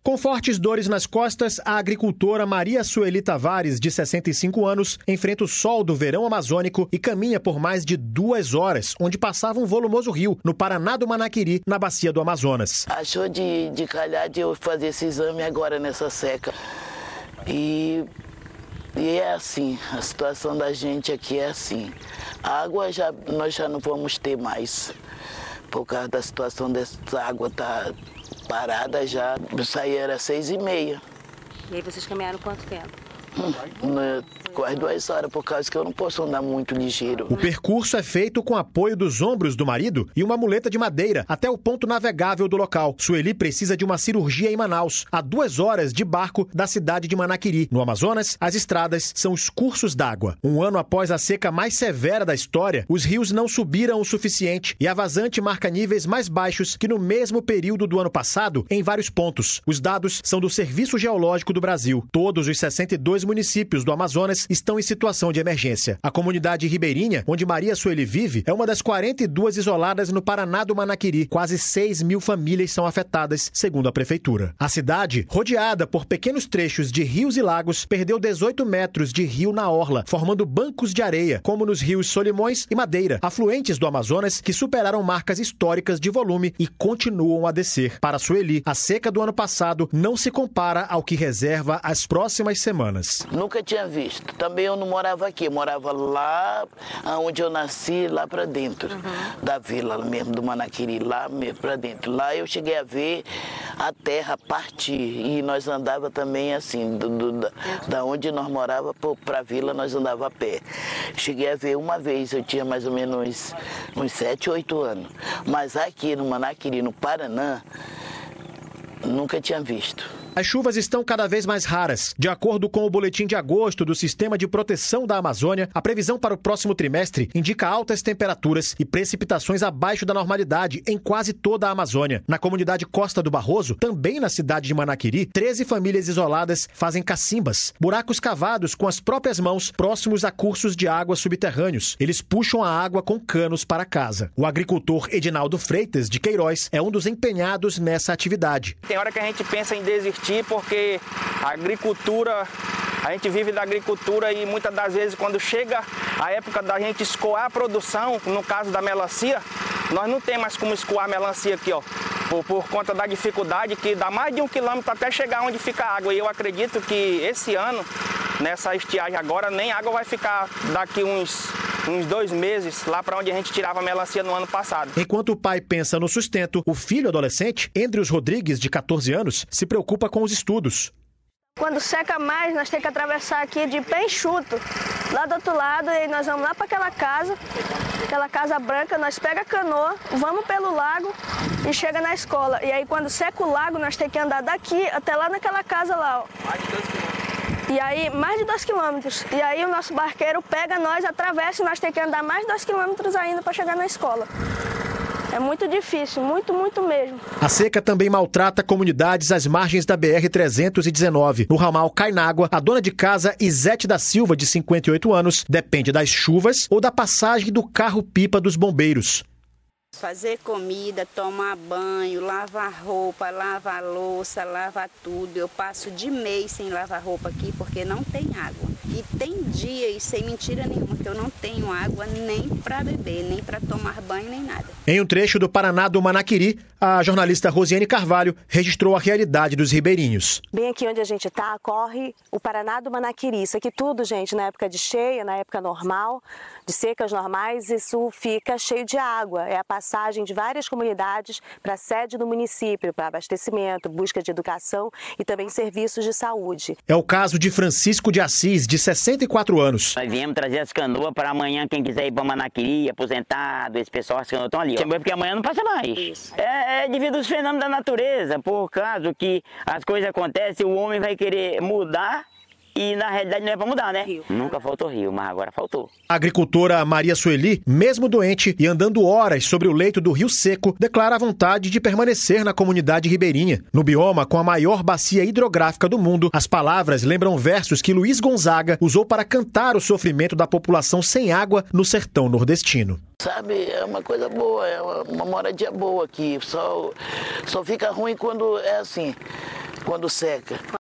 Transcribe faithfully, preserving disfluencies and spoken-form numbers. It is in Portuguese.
Com fortes dores nas costas, a agricultora Maria Sueli Tavares, de sessenta e cinco anos, enfrenta o sol do verão amazônico e caminha por mais de duas horas, onde passava um volumoso rio, no Paraná do Manaquiri, na bacia do Amazonas. Achou de, de calhar de eu fazer esse exame agora nessa seca. E, e é assim, a situação da gente aqui é assim. A água já, nós já não vamos ter mais, por causa da situação dessa água tá parada já. Eu saí era seis e meia. E aí vocês caminharam quanto tempo? Hum, quase duas horas, por causa que eu não posso andar muito ligeiro. O percurso é feito com apoio dos ombros do marido e uma muleta de madeira até o ponto navegável do local. Sueli precisa de uma cirurgia em Manaus, a duas horas de barco da cidade de Manaquiri. No Amazonas, as estradas são os cursos d'água. Um ano após a seca mais severa da história, os rios não subiram o suficiente e a vazante marca níveis mais baixos que no mesmo período do ano passado em vários pontos. Os dados são do Serviço Geológico do Brasil. Todos os sessenta e dois municípios do Amazonas estão em situação de emergência. A comunidade ribeirinha, onde Maria Sueli vive, é uma das quarenta e duas isoladas no Paraná do Manaquiri. Quase seis mil famílias são afetadas, segundo a prefeitura. A cidade, rodeada por pequenos trechos de rios e lagos, perdeu dezoito metros de rio na orla, formando bancos de areia, como nos rios Solimões e Madeira, afluentes do Amazonas que superaram marcas históricas de volume e continuam a descer. Para Sueli, a seca do ano passado não se compara ao que reserva as próximas semanas. Nunca tinha visto. Também eu não morava aqui, eu morava lá onde eu nasci, lá pra dentro, uhum. da vila mesmo, do Manaquiri, lá mesmo pra dentro. Lá eu cheguei a ver a terra partir e nós andava também assim, do, do, da, da onde nós morava pra vila nós andava a pé. Cheguei a ver uma vez, eu tinha mais ou menos uns, uns sete, oito anos. Mas aqui no Manaquiri, no Paraná, nunca tinha visto. As chuvas estão cada vez mais raras. De acordo com o boletim de agosto do Sistema de Proteção da Amazônia, a previsão para o próximo trimestre indica altas temperaturas e precipitações abaixo da normalidade em quase toda a Amazônia. Na comunidade Costa do Barroso, também na cidade de Manaquiri, treze famílias isoladas fazem cacimbas, buracos cavados com as próprias mãos próximos a cursos de água subterrâneos. Eles puxam a água com canos para casa. O agricultor Edinaldo Freitas, de Queiroz, é um dos empenhados nessa atividade. Tem hora que a gente pensa em desistir porque a agricultura, a gente vive da agricultura e muitas das vezes quando chega a época da gente escoar a produção, no caso da melancia, nós não temos mais como escoar a melancia aqui, ó, por, por conta da dificuldade que dá mais de um quilômetro até chegar onde fica a água. E eu acredito que esse ano, nessa estiagem agora, nem água vai ficar daqui uns... uns dois meses, lá para onde a gente tirava a melancia no ano passado. Enquanto o pai pensa no sustento, o filho adolescente, Endrius Rodrigues, de catorze anos, se preocupa com os estudos. Quando seca mais, nós temos que atravessar aqui de pé enxuto, lá do outro lado, e nós vamos lá para aquela casa, aquela casa branca, nós pega a canoa, vamos pelo lago e chega na escola. E aí quando seca o lago, nós temos que andar daqui até lá naquela casa lá, ó. Mais de dois quilômetros. E aí, mais de dois quilômetros. E aí o nosso barqueiro pega nós, atravessa e nós temos que andar mais de dois quilômetros ainda para chegar na escola. É muito difícil, muito, muito mesmo. A seca também maltrata comunidades às margens da B R trezentos e dezenove. No ramal Cainágua, a dona de casa Isete da Silva, de cinquenta e oito anos, depende das chuvas ou da passagem do carro-pipa dos bombeiros. Fazer comida, tomar banho, lavar roupa, lavar louça, lavar tudo. Eu passo de mês sem lavar roupa aqui porque não tem água. E tem dias, sem mentira nenhuma, que eu não tenho água nem para beber, nem para tomar banho, nem nada. Em um trecho do Paraná do Manaquiri, a jornalista Rosiane Carvalho registrou a realidade dos ribeirinhos. Bem aqui onde a gente está, corre o Paraná do Manaquiri. Isso aqui tudo, gente, na época de cheia, na época normal, de secas normais, isso fica cheio de água. É a passagem de várias comunidades para a sede do município, para abastecimento, busca de educação e também serviços de saúde. É o caso de Francisco de Assis, de sessenta e quatro anos. Nós viemos trazer as canoas para amanhã, quem quiser ir para Manaquiri, aposentado, esse pessoal, as canoas estão ali. Ó. Porque amanhã não passa mais. É, é devido aos fenômenos da natureza, por causa que as coisas acontecem, o homem vai querer mudar. E na realidade não é para mudar, né? Rio. Nunca faltou rio, mas agora faltou. A agricultora Maria Sueli, mesmo doente e andando horas sobre o leito do rio seco, declara a vontade de permanecer na comunidade ribeirinha. No bioma com a maior bacia hidrográfica do mundo, as palavras lembram versos que Luiz Gonzaga usou para cantar o sofrimento da população sem água no sertão nordestino. Sabe, é uma coisa boa, é uma, uma moradia boa aqui, só, só fica ruim quando é assim. quando seca.